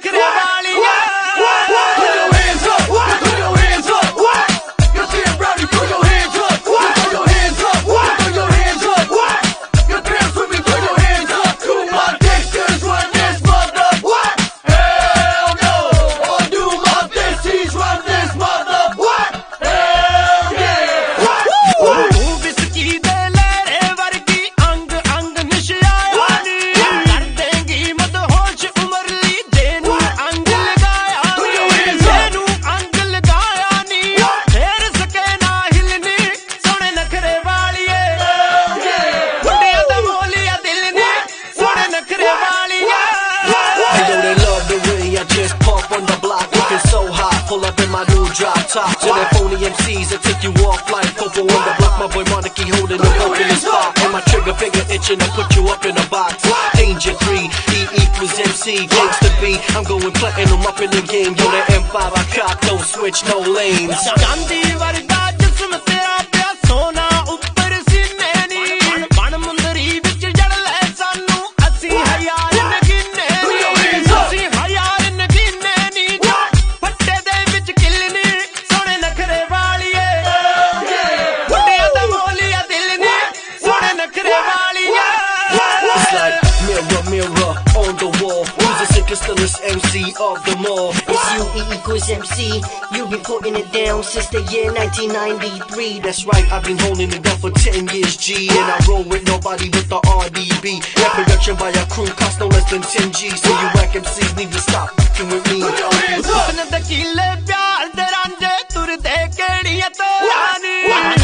नखरे वालियां Put your hands up, put your hands up. You're damn rowdy, put your hands up. Put your hands up, put your hands up. You're damn with me, put your hands up. Do my gangsters run this mother? Hell no. Or do my besties run this mother? Hell yeah. Whisky दे लहरे वर्गी अंग अंग निशाया नी कर देंगी मदहोश उमरली जेनू अंग लगाया जेनू अंग लगाया नी फेर सके ना हिलनी सोने नखरे वालिए मुंडिया दा मोलिया दिल नी सोने नखरे Walia Hey yo, they love the way I just pump on the block, looking so hot. Pull up in my new drop top. To them phony MCs that take you off like Popo on the block. My boy Monarchy holding the rope in his spot. And my trigger finger itching to put you up in a box. Danger 3, E equals MC, gangsta B. I'm going platinum up in the game. Yo, that M5 I cop, don't switch, no lanes. चांदी वर्गा जिस्म तेरा पिया सोना ऊपर सीने नी बण मुंदरी विच जड़ ले सानू असी हयार नगीने नी असी हयार नगीने नी फट्टे दे विच किलनी सोने नखरे वालिए मुंडिया दा मोलिया दिल नी सोने नखरे Walia It's like mirror, mirror on the wall. Who's the sickest, stillest MC of them all? It's you, E equals MC. You've been putting it down since the year 1993. That's right, I've been holding it down for 10 years, G. And I roll with nobody but the RDB. That production by a crew cost no less than 10 G. So you whack MCs need to stop fucking with me. अपने दकीले प्यार दे रांझे तुर दे केड़ियां तो रानी